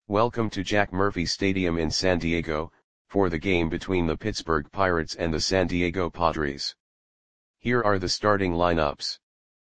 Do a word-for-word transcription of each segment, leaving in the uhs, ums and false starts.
Welcome to Jack Murphy Stadium in San Diego, for the game between the Pittsburgh Pirates and the San Diego Padres. Here are the starting lineups.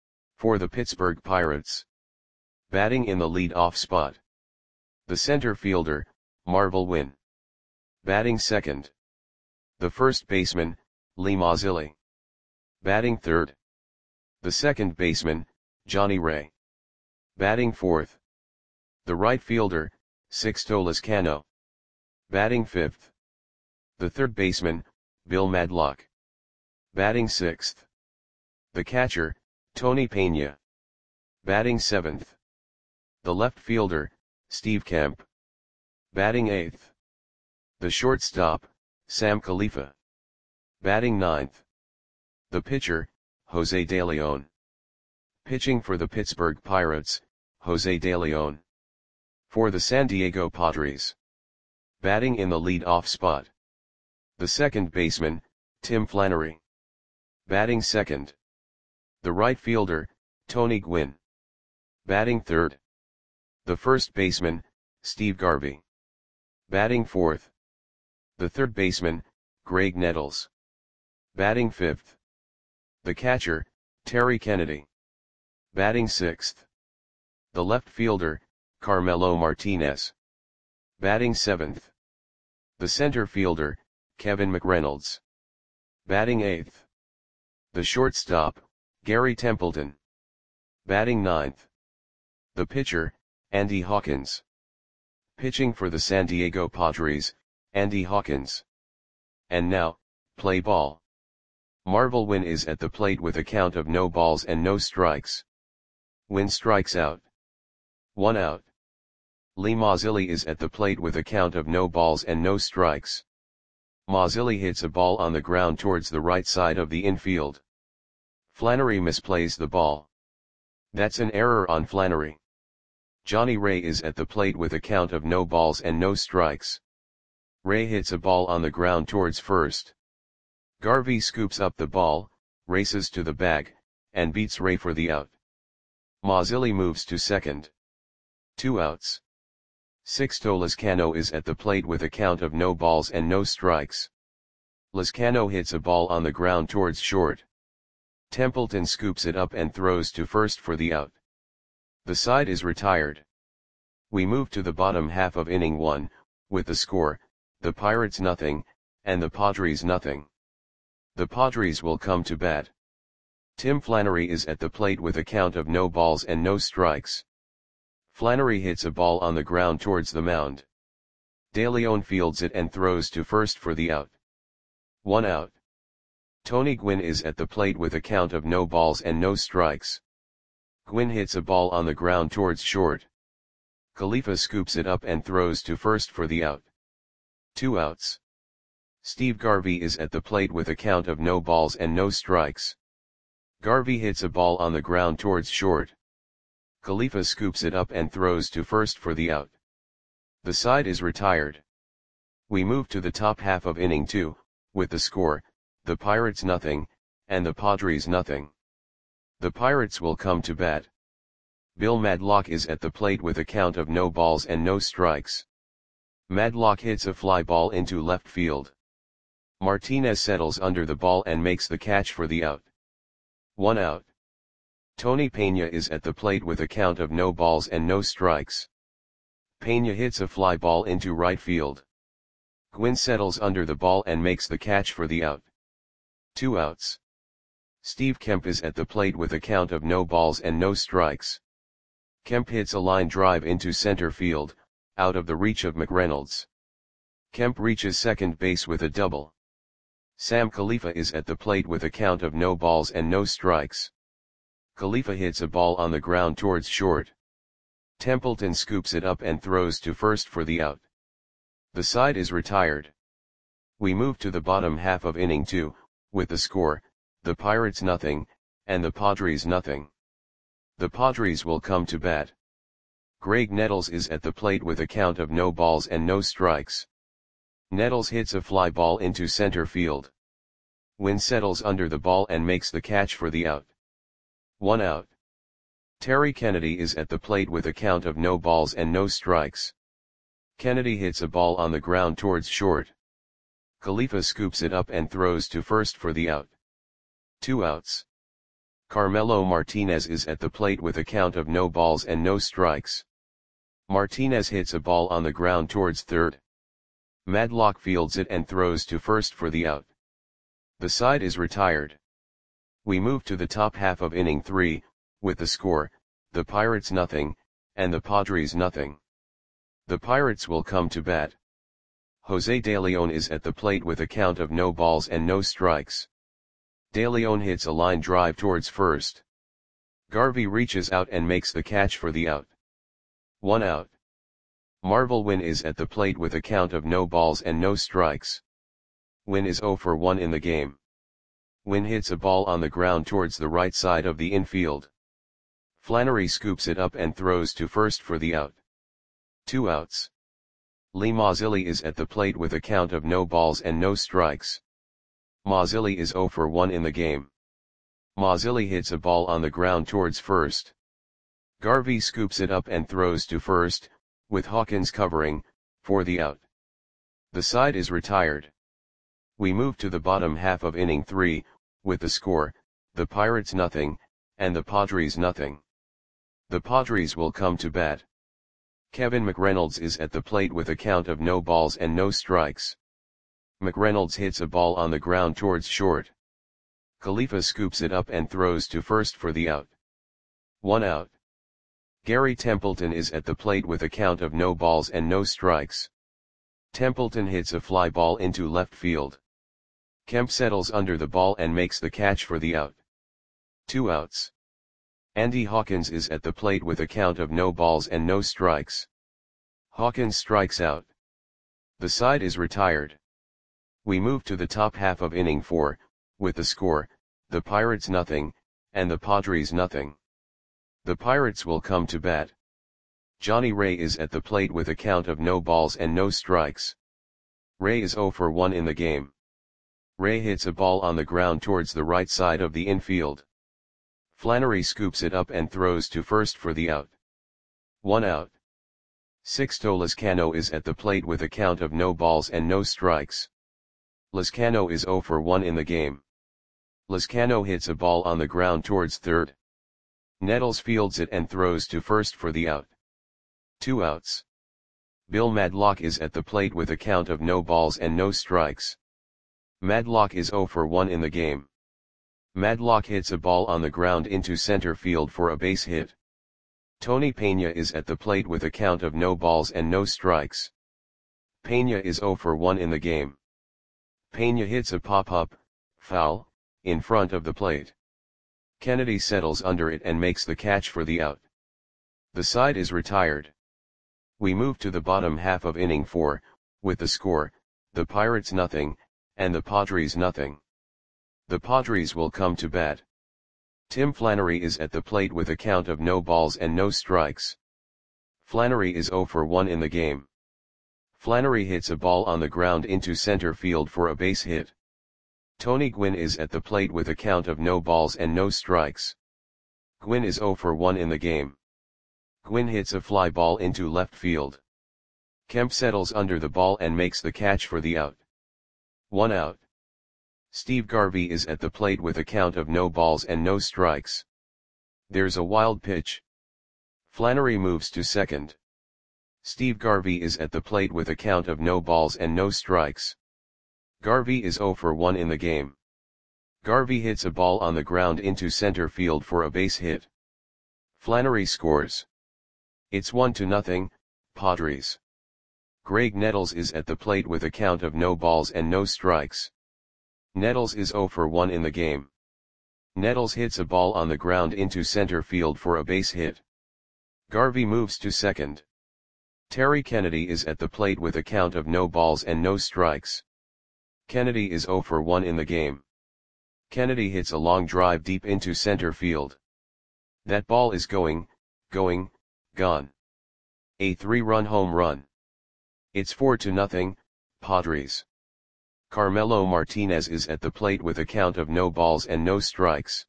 For the Pittsburgh Pirates. Batting in the lead-off spot. The center fielder, Marvell Wynn. Batting second. The first baseman, Lee Mazzilli. Batting third. The second baseman, Johnny Ray. Batting fourth. The right fielder, Sixto Lezcano. Batting fifth. The third baseman, Bill Madlock. Batting sixth. The catcher, Tony Pena. Batting seventh. The left fielder, Steve Kemp. Batting eighth. The shortstop, Sam Khalifa. Batting ninth. The pitcher, Jose De Leon. Pitching for the Pittsburgh Pirates, Jose De Leon. For the San Diego Padres. Batting in the lead-off spot. The second baseman, Tim Flannery. Batting second. The right fielder, Tony Gwynn. Batting third. The first baseman, Steve Garvey. Batting fourth. The third baseman, Graig Nettles. Batting fifth. The catcher, Terry Kennedy. Batting sixth. The left fielder, Carmelo Martinez. Batting seventh. The center fielder, Kevin McReynolds. Batting eighth. The shortstop, Gary Templeton. Batting ninth. The pitcher, Andy Hawkins. Pitching for the San Diego Padres, Andy Hawkins. And now, play ball. Marvell Wynn is at the plate with a count of no balls and no strikes. Wynn strikes out. One out. Lee Mazzilli is at the plate with a count of no balls and no strikes. Mazzilli hits a ball on the ground towards the right side of the infield. Flannery misplays the ball. That's an error on Flannery. Johnny Ray is at the plate with a count of no balls and no strikes. Ray hits a ball on the ground towards first. Garvey scoops up the ball, races to the bag, and beats Ray for the out. Mazzilli moves to second. Two outs. Sixto Lezcano is at the plate with a count of no balls and no strikes. Lezcano hits a ball on the ground towards short. Templeton scoops it up and throws to first for the out. The side is retired. We move to the bottom half of inning one, with the score, the Pirates nothing, and the Padres nothing. The Padres will come to bat. Tim Flannery is at the plate with a count of no balls and no strikes. Flannery hits a ball on the ground towards the mound. De Leon fields it and throws to first for the out. One out. Tony Gwynn is at the plate with a count of no balls and no strikes. Gwynn hits a ball on the ground towards short. Khalifa scoops it up and throws to first for the out. Two outs. Steve Garvey is at the plate with a count of no balls and no strikes. Garvey hits a ball on the ground towards short. Khalifa scoops it up and throws to first for the out. The side is retired. We move to the top half of inning two, with the score, the Pirates nothing, and the Padres nothing. The Pirates will come to bat. Bill Madlock is at the plate with a count of no balls and no strikes. Madlock hits a fly ball into left field. Martinez settles under the ball and makes the catch for the out. One out. Tony Pena is at the plate with a count of no balls and no strikes. Pena hits a fly ball into right field. Gwynn settles under the ball and makes the catch for the out. Two outs. Steve Kemp is at the plate with a count of no balls and no strikes. Kemp hits a line drive into center field, out of the reach of McReynolds. Kemp reaches second base with a double. Sam Khalifa is at the plate with a count of no balls and no strikes. Khalifa hits a ball on the ground towards short. Templeton scoops it up and throws to first for the out. The side is retired. We move to the bottom half of inning two, with the score, the Pirates nothing, and the Padres nothing. The Padres will come to bat. Graig Nettles is at the plate with a count of no balls and no strikes. Nettles hits a fly ball into center field. Wynn settles under the ball and makes the catch for the out. One out. Terry Kennedy is at the plate with a count of no balls and no strikes. Kennedy hits a ball on the ground towards short. Khalifa scoops it up and throws to first for the out. Two outs. Carmelo Martinez is at the plate with a count of no balls and no strikes. Martinez hits a ball on the ground towards third. Madlock fields it and throws to first for the out. The side is retired. We move to the top half of inning three, with the score, the Pirates nothing, and the Padres nothing. The Pirates will come to bat. Jose De Leon is at the plate with a count of no balls and no strikes. De Leon hits a line drive towards first. Garvey reaches out and makes the catch for the out. One out. Marvel Wynn is at the plate with a count of no balls and no strikes. Wynn is oh for one in the game. Wynn hits a ball on the ground towards the right side of the infield. Flannery scoops it up and throws to first for the out. Two outs. Lee Mazzilli is at the plate with a count of no balls and no strikes. Mazzilli is oh for one in the game. Mazzilli hits a ball on the ground towards first. Garvey scoops it up and throws to first, with Hawkins covering, for the out. The side is retired. We move to the bottom half of inning three, with the score, the Pirates nothing, and the Padres nothing. The Padres will come to bat. Kevin McReynolds is at the plate with a count of no balls and no strikes. McReynolds hits a ball on the ground towards short. Khalifa scoops it up and throws to first for the out. One out. Gary Templeton is at the plate with a count of no balls and no strikes. Templeton hits a fly ball into left field. Kemp settles under the ball and makes the catch for the out. Two outs. Andy Hawkins is at the plate with a count of no balls and no strikes. Hawkins strikes out. The side is retired. We move to the top half of inning four, with the score, the Pirates nothing, and the Padres nothing. The Pirates will come to bat. Johnny Ray is at the plate with a count of no balls and no strikes. Ray is oh for one in the game. Ray hits a ball on the ground towards the right side of the infield. Flannery scoops it up and throws to first for the out. One out. Sixto Lezcano is at the plate with a count of no balls and no strikes. Lezcano is oh for one in the game. Lezcano hits a ball on the ground towards third. Nettles fields it and throws to first for the out. Two outs. Bill Madlock is at the plate with a count of no balls and no strikes. Madlock is oh for one in the game. Madlock hits a ball on the ground into center field for a base hit. Tony Pena is at the plate with a count of no balls and no strikes. Pena is oh for one in the game. Pena hits a pop-up, foul, in front of the plate. Kennedy settles under it and makes the catch for the out. The side is retired. We move to the bottom half of inning four, with the score, the Pirates nothing, and the Padres nothing. The Padres will come to bat. Tim Flannery is at the plate with a count of no balls and no strikes. Flannery is oh for one in the game. Flannery hits a ball on the ground into center field for a base hit. Tony Gwynn is at the plate with a count of no balls and no strikes. Gwynn is oh for one in the game. Gwynn hits a fly ball into left field. Kemp settles under the ball and makes the catch for the out. One out. Steve Garvey is at the plate with a count of no balls and no strikes. There's a wild pitch. Flannery moves to second. Steve Garvey is at the plate with a count of no balls and no strikes. Garvey is oh for one in the game. Garvey hits a ball on the ground into center field for a base hit. Flannery scores. It's one to nothing, Padres. Greg Nettles is at the plate with a count of no balls and no strikes. Nettles is oh for one in the game. Nettles hits a ball on the ground into center field for a base hit. Garvey moves to second. Terry Kennedy is at the plate with a count of no balls and no strikes. Kennedy is oh for one in the game. Kennedy hits a long drive deep into center field. That ball is going, going, gone. A three-run home run. It's four to nothing, Padres. Carmelo Martinez is at the plate with a count of no balls and no strikes.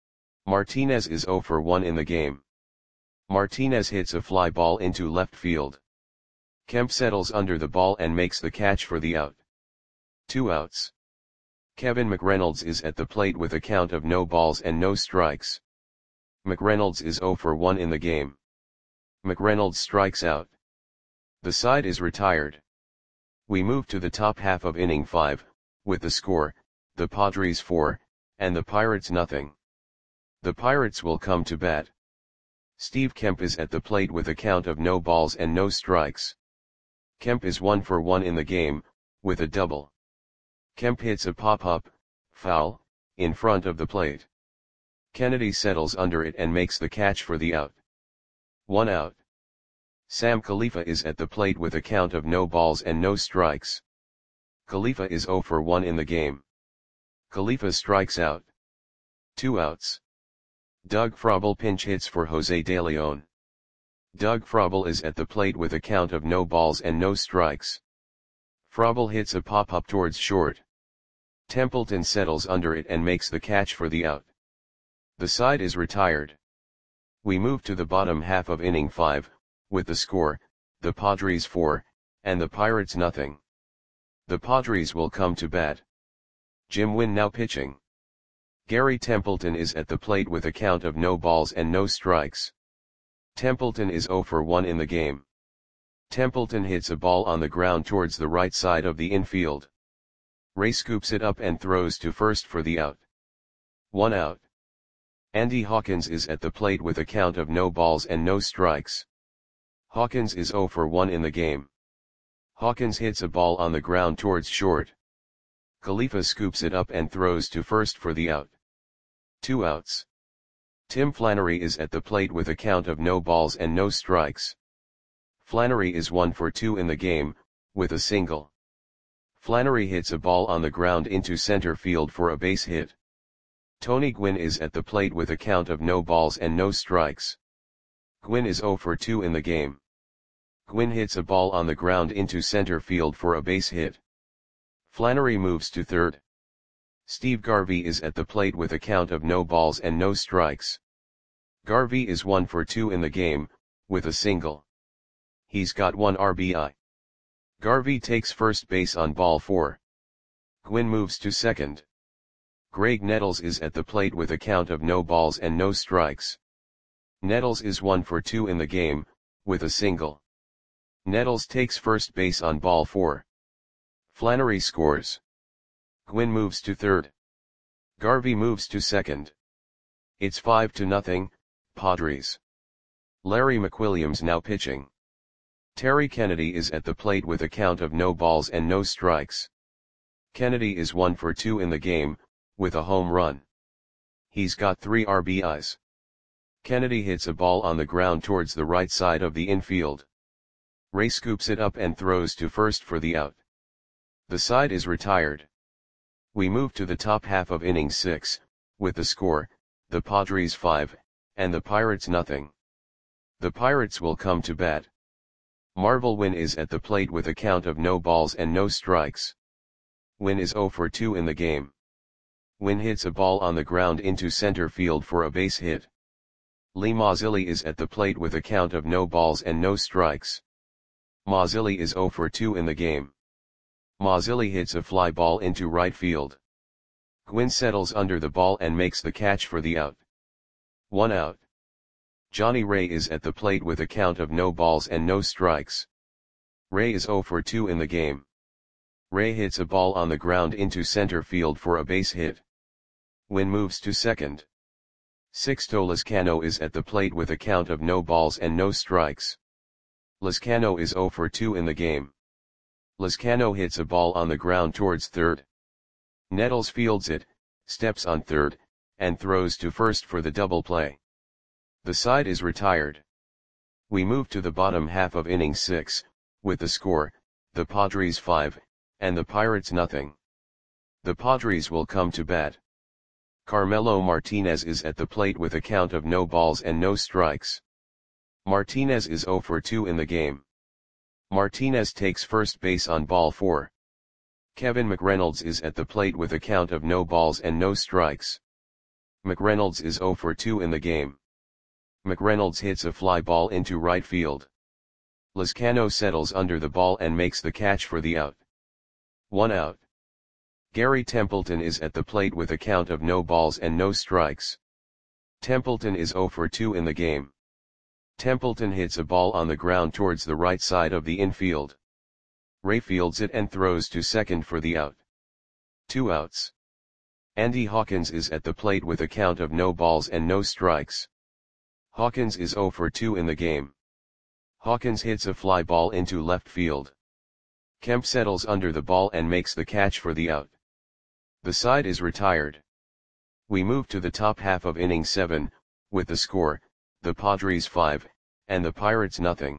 Martinez is oh for one in the game. Martinez hits a fly ball into left field. Kemp settles under the ball and makes the catch for the out. Two outs. Kevin McReynolds is at the plate with a count of no balls and no strikes. McReynolds is oh for one in the game. McReynolds strikes out. The side is retired. We move to the top half of inning five, with the score, the Padres four, and the Pirates nothing. The Pirates will come to bat. Steve Kemp is at the plate with a count of no balls and no strikes. Kemp is one for one in the game, with a double. Kemp hits a pop-up, foul, in front of the plate. Kennedy settles under it and makes the catch for the out. One out. Sam Khalifa is at the plate with a count of no balls and no strikes. Khalifa is oh for one in the game. Khalifa strikes out. Two outs. Doug Frobel pinch hits for Jose De Leon. Doug Frobel is at the plate with a count of no balls and no strikes. Frobel hits a pop-up towards short. Templeton settles under it and makes the catch for the out. The side is retired. We move to the bottom half of inning five, with the score, the Padres four, and the Pirates nothing. The Padres will come to bat. Jim Wynn now pitching. Gary Templeton is at the plate with a count of no balls and no strikes. Templeton is oh for one in the game. Templeton hits a ball on the ground towards the right side of the infield. Ray scoops it up and throws to first for the out. One out. Andy Hawkins is at the plate with a count of no balls and no strikes. Hawkins is oh for one in the game. Hawkins hits a ball on the ground towards short. Khalifa scoops it up and throws to first for the out. Two outs. Tim Flannery is at the plate with a count of no balls and no strikes. Flannery is one for two in the game, with a single. Flannery hits a ball on the ground into center field for a base hit. Tony Gwynn is at the plate with a count of no balls and no strikes. Gwynn is oh for two in the game. Gwynn hits a ball on the ground into center field for a base hit. Flannery moves to third. Steve Garvey is at the plate with a count of no balls and no strikes. Garvey is one for two in the game, with a single. He's got one R B I. Garvey takes first base on ball four. Gwynn moves to second. Greg Nettles is at the plate with a count of no balls and no strikes. Nettles is one for two in the game, with a single. Nettles takes first base on ball four. Flannery scores. Gwynn moves to third. Garvey moves to second. It's five to nothing, Padres. Larry McWilliams now pitching. Terry Kennedy is at the plate with a count of no balls and no strikes. Kennedy is one for two in the game, with a home run. He's got three R B Is. Kennedy hits a ball on the ground towards the right side of the infield. Ray scoops it up and throws to first for the out. The side is retired. We move to the top half of inning six, with the score, the Padres five, and the Pirates nothing. The Pirates will come to bat. Marvel Wynn is at the plate with a count of no balls and no strikes. Wynn is oh for two in the game. Wynn hits a ball on the ground into center field for a base hit. Lee Mazzilli is at the plate with a count of no balls and no strikes. Mazzilli is oh for two in the game. Mazzilli hits a fly ball into right field. Gwynn settles under the ball and makes the catch for the out. One out. Johnny Ray is at the plate with a count of no balls and no strikes. Ray is oh for two in the game. Ray hits a ball on the ground into center field for a base hit. Wynn moves to second. Sixto Lezcano is at the plate with a count of no balls and no strikes. Lezcano is oh for two in the game. Lezcano hits a ball on the ground towards third. Nettles fields it, steps on third, and throws to first for the double play. The side is retired. We move to the bottom half of inning six, with the score, the Padres five, and the Pirates nothing. The Padres will come to bat. Carmelo Martinez is at the plate with a count of no balls and no strikes. Martinez is oh for two in the game. Martinez takes first base on ball four. Kevin McReynolds is at the plate with a count of no balls and no strikes. McReynolds is oh for two in the game. McReynolds hits a fly ball into right field. Lizcano settles under the ball and makes the catch for the out. One out. Gary Templeton is at the plate with a count of no balls and no strikes. Templeton is zero for two in the game. Templeton hits a ball on the ground towards the right side of the infield. Ray fields it and throws to second for the out. Two outs. Andy Hawkins is at the plate with a count of no balls and no strikes. Hawkins is zero for two in the game. Hawkins hits a fly ball into left field. Kemp settles under the ball and makes the catch for the out. The side is retired. We move to the top half of inning seven, with the score, the Padres five, and the Pirates nothing.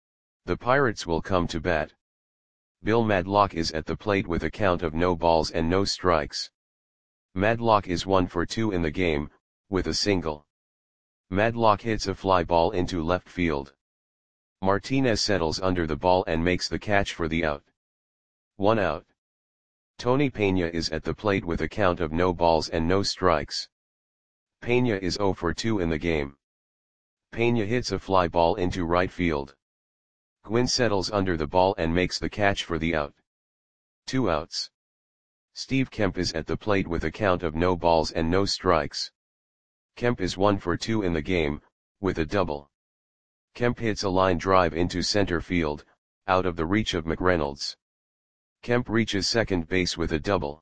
The Pirates will come to bat. Bill Madlock is at the plate with a count of no balls and no strikes. Madlock is one for two in the game, with a single. Madlock hits a fly ball into left field. Martinez settles under the ball and makes the catch for the out. One out. Tony Peña is at the plate with a count of no balls and no strikes. Peña is zero for two in the game. Peña hits a fly ball into right field. Gwynn settles under the ball and makes the catch for the out. Two outs. Steve Kemp is at the plate with a count of no balls and no strikes. Kemp is one for two in the game, with a double. Kemp hits a line drive into center field, out of the reach of McReynolds. Kemp reaches second base with a double.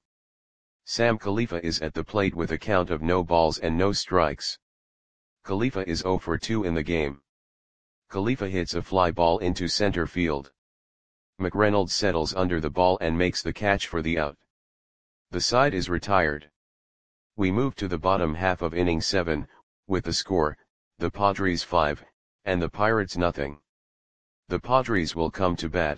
Sam Khalifa is at the plate with a count of no balls and no strikes. Khalifa is zero for two in the game. Khalifa hits a fly ball into center field. McReynolds settles under the ball and makes the catch for the out. The side is retired. We move to the bottom half of inning seven, with the score, the Padres five, and the Pirates nothing. The Padres will come to bat.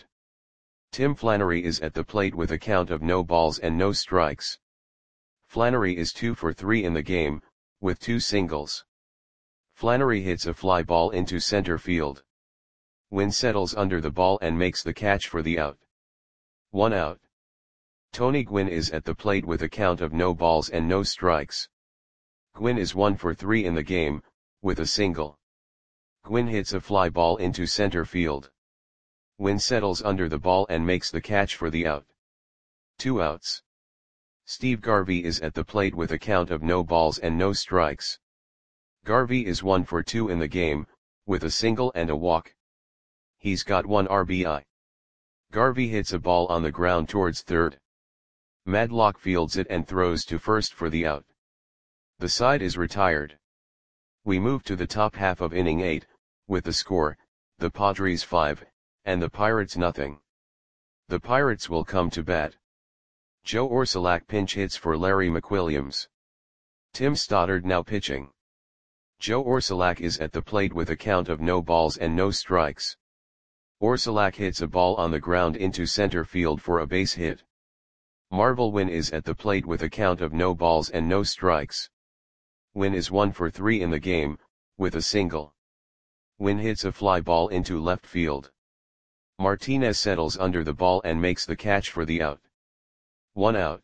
Tim Flannery is at the plate with a count of no balls and no strikes. Flannery is two for three in the game, with two singles. Flannery hits a fly ball into center field. Wynn settles under the ball and makes the catch for the out. One out. Tony Gwynn is at the plate with a count of no balls and no strikes. Gwynn is one for three in the game, with a single. Gwynn hits a fly ball into center field. Wynn settles under the ball and makes the catch for the out. Two outs. Steve Garvey is at the plate with a count of no balls and no strikes. Garvey is one for two in the game, with a single and a walk. He's got one R B I. Garvey hits a ball on the ground towards third. Madlock fields it and throws to first for the out. The side is retired. We move to the top half of inning eight, with the score, the Padres five, and the Pirates nothing. The Pirates will come to bat. Joe Orsulak pinch hits for Larry McWilliams. Tim Stoddard now pitching. Joe Orsulak is at the plate with a count of no balls and no strikes. Orsulak hits a ball on the ground into center field for a base hit. Marvel Wynn is at the plate with a count of no balls and no strikes. Wynn is one for three in the game, with a single. Wynn hits a fly ball into left field. Martinez settles under the ball and makes the catch for the out. One out.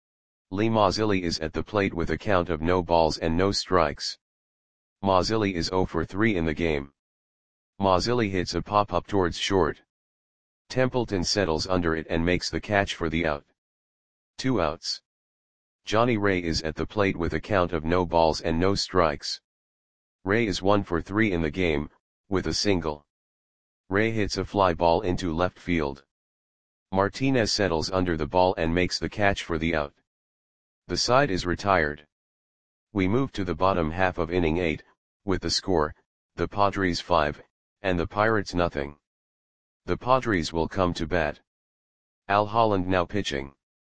Lee Mazzilli is at the plate with a count of no balls and no strikes. Mazzilli is zero for three in the game. Mazzilli hits a pop-up towards short. Templeton settles under it and makes the catch for the out. Two outs. Johnny Ray is at the plate with a count of no balls and no strikes. Ray is one for three in the game, with a single. Ray hits a fly ball into left field. Martinez settles under the ball and makes the catch for the out. The side is retired. We move to the bottom half of inning eight, with the score, the Padres five, and the Pirates nothing. The Padres will come to bat. Al Holland now pitching.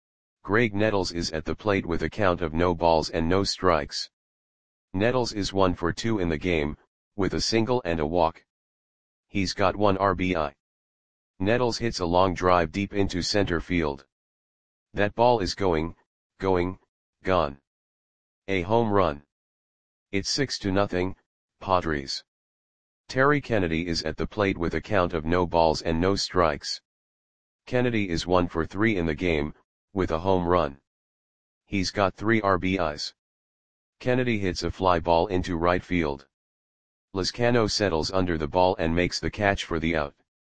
Greg Nettles is at the plate with a count of no balls and no strikes. Nettles is one for two in the game, with a single and a walk. He's got one R B I. Nettles hits a long drive deep into center field. That ball is going, going, gone. A home run. It's six to nothing, Padres. Terry Kennedy is at the plate with a count of no balls and no strikes. Kennedy is one for three in the game, with a home run. He's got three R B Is. Kennedy hits a fly ball into right field. Lizcano settles under the ball and makes the catch for the out.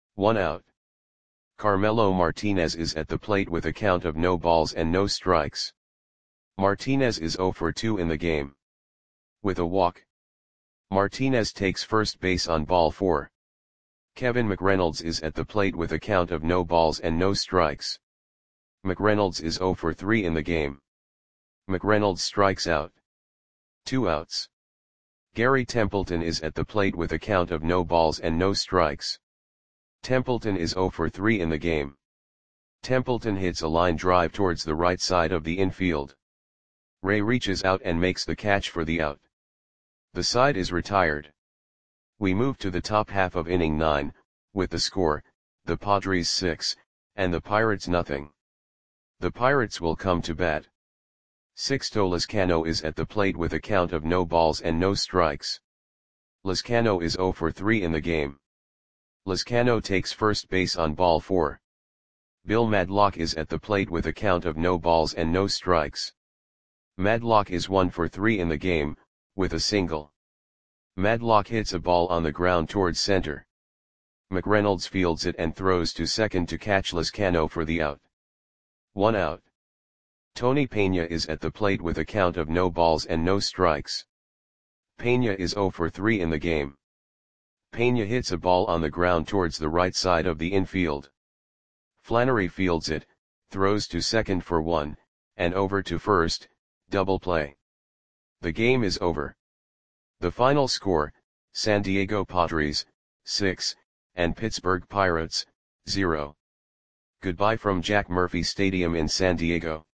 One out. Carmelo Martinez is at the plate with a count of no balls and no strikes. Martinez is zero for two in the game. With a walk. Martinez takes first base on ball four. Kevin McReynolds is at the plate with a count of no balls and no strikes. McReynolds is zero for three in the game. McReynolds strikes out. Two outs. Gary Templeton is at the plate with a count of no balls and no strikes. Templeton is zero for three in the game. Templeton hits a line drive towards the right side of the infield. Ray reaches out and makes the catch for the out. The side is retired. We move to the top half of inning nine, with the score, the Padres six, and the Pirates nothing. The Pirates will come to bat. Sixto Lezcano is at the plate with a count of no balls and no strikes. Lezcano is zero for three in the game. Lezcano takes first base on ball four. Bill Madlock is at the plate with a count of no balls and no strikes. Madlock is one for three in the game, with a single. Madlock hits a ball on the ground towards center. McReynolds fields it and throws to second to catch Lezcano for the out. One out. Tony Pena is at the plate with a count of no balls and no strikes. Pena is zero for three in the game. Pena hits a ball on the ground towards the right side of the infield. Flannery fields it, throws to second for one, and over to first, double play. The game is over. The final score, San Diego Padres, six, and Pittsburgh Pirates, zero. Goodbye from Jack Murphy Stadium in San Diego.